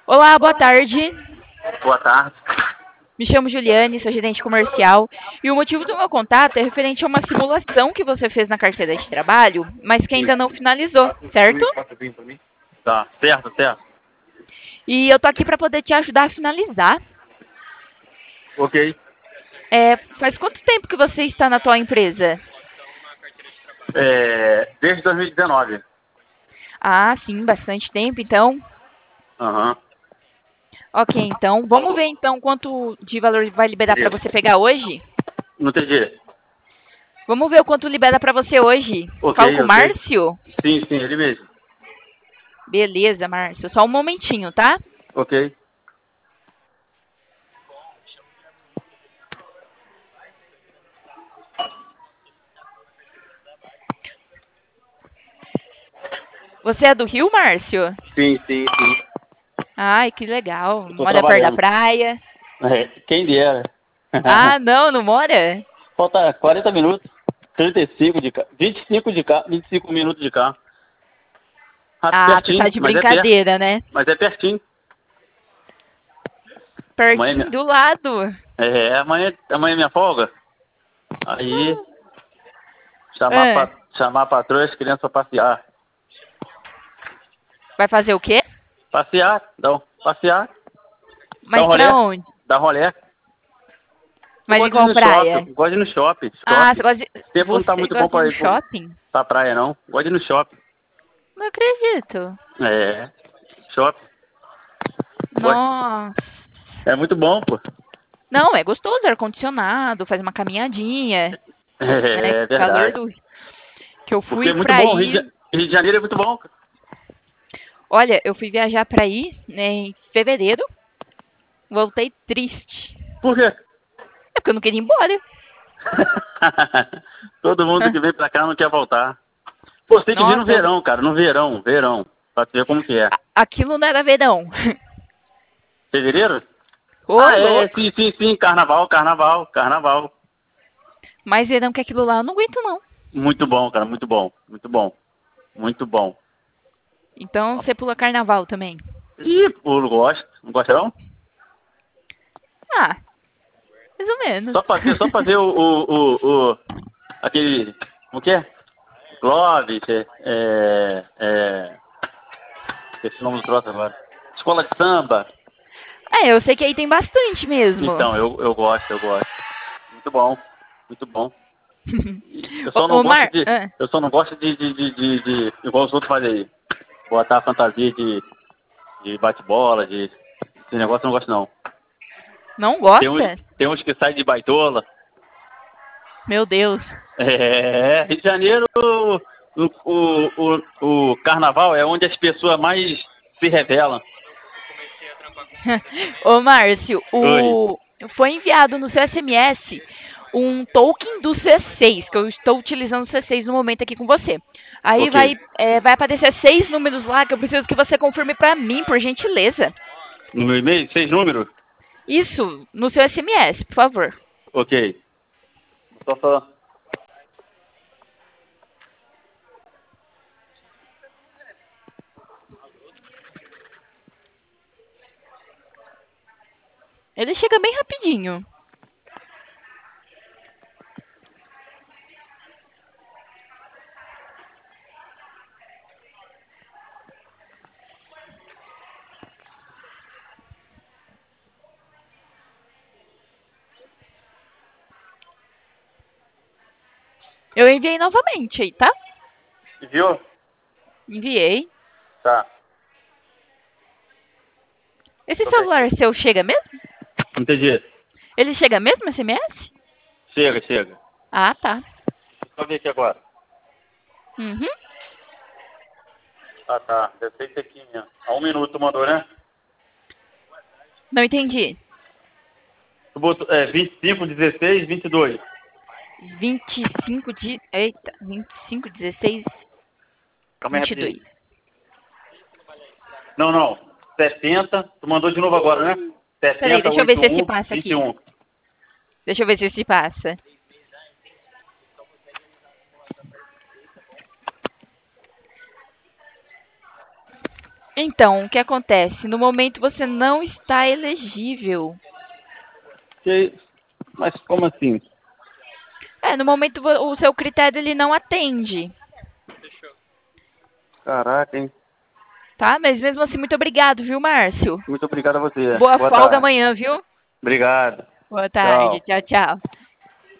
Olá, boa tarde. Boa tarde. Me chamo Juliane, sou gerente comercial e o motivo do meu contato é referente a uma simulação que você fez na carteira de trabalho, mas que ainda não finalizou, certo? Tá, certo, certo. E eu tô aqui para poder te ajudar a finalizar. Ok. Faz quanto tempo que você está na tua empresa? Desde 2019. Ah, sim, bastante tempo, então. Aham. Ok, então vamos ver então quanto de valor vai liberar para Beleza. você pegar hoje? Não entendi. Vamos ver o quanto libera para você hoje. Ok, Falo com o ok. Márcio? Sim, sim, ele mesmo. Beleza, Márcio. Só um momentinho, tá? Ok. Você é do Rio, Márcio? Sim, sim, sim. Ai, que legal. Eu tô Mora perto da trabalhando. praia. Quem dera. Ah, não, não mora? Falta 40 minutos. 35 de carro. 25 de carro. 25 minutos de carro. Ah, você tá Pertinho, de mas é perto. brincadeira, né? Mas é pertinho. Amanhã, Pertinho do lado. amanhã é minha folga. Aí, Ah, chamar a patroa e as crianças pra passear. vai fazer o quê? Passear, dar um Mas pra rolê, onde? dar um rolê. Eu Mas em gosto de ir qual no shopping, praia? eu gosto de ir no shopping, Ah, você shopping. gosta de... O tempo não tá Você muito bom gosta de ir pra no ir shopping? pra praia, não. Gosto de ir no shopping. Não acredito. É, shopping. Gosto. Nossa. É muito bom, pô. Não, é gostoso, ar-condicionado, faz uma caminhadinha, né? É Calor verdade. do... Que eu Porque fui é muito pra bom, ir... Rio de Janeiro é muito bom. Olha, eu fui viajar pra ir, né, em fevereiro, voltei triste. Por quê? É porque eu não queria ir embora. Todo mundo que vem pra cá não quer voltar. Pô, você tem que vir no Nossa, verão, cara, no verão, verão. Pra ver como que é. aquilo não era verão. Fevereiro? Ô, Ah, louco. sim, sim, sim, carnaval, carnaval, carnaval. Mas verão que aquilo lá eu não aguento, não. Muito bom, cara, muito bom, muito bom, muito bom. Então você pula carnaval também. Ih, pô, não gosto, não gosta não? Ah, mais ou menos. Só fazer aquele, como que é? Glove, esse nome do troço agora. Escola de samba. É, eu sei que aí tem bastante mesmo. Então, eu gosto, eu gosto. Muito bom, muito bom. Eu só não Ô, gosto Mar... de, ah, eu só não gosto igual os outros fazem aí. Botar fantasia de bate-bola, esse negócio eu não gosto não. não Tem uns, gosta? tem uns que saem de baitola. Meu Deus. Rio de Janeiro, o carnaval é onde as pessoas mais se revelam. Ô, Márcio, Oi, foi enviado no seu SMS um token do C6, que eu estou utilizando o C6 no momento aqui com você. Aí ok. vai aparecer 6 números lá que eu preciso que você confirme para mim, por gentileza. No meu e-mail, 6 números? Isso, no seu SMS, por favor. Ok. Só. Ele chega bem rapidinho. Eu enviei novamente aí, tá? Viu? Enviei. Tá. Esse Tô bem. celular seu chega mesmo? Entendi. Ele chega mesmo, SMS? Chega, chega. Ah, tá. Só ver aqui agora. Uhum. Ah, tá. Deve ser isso aqui mesmo. Há 1 minuto tu mandou, né? Não entendi. Tu botou, 25, 16, 22. 25 de. Eita, 25, 16, Calma aí, rapidinho. 22. Não, não. 70. Tu mandou de novo agora, né? Peraí, 70, deixa eu ver se esse 81, passa aqui. 21. Deixa eu ver se esse passa. Então, o que acontece? No momento você não está elegível. Mas como assim? No momento o seu critério ele não atende, Caraca, hein? tá? Mas mesmo assim, muito obrigado, viu, Márcio? Muito obrigado a você. Boa Boa folga tarde. amanhã, viu? Obrigado. Boa tarde. Tchau. Tchau, tchau.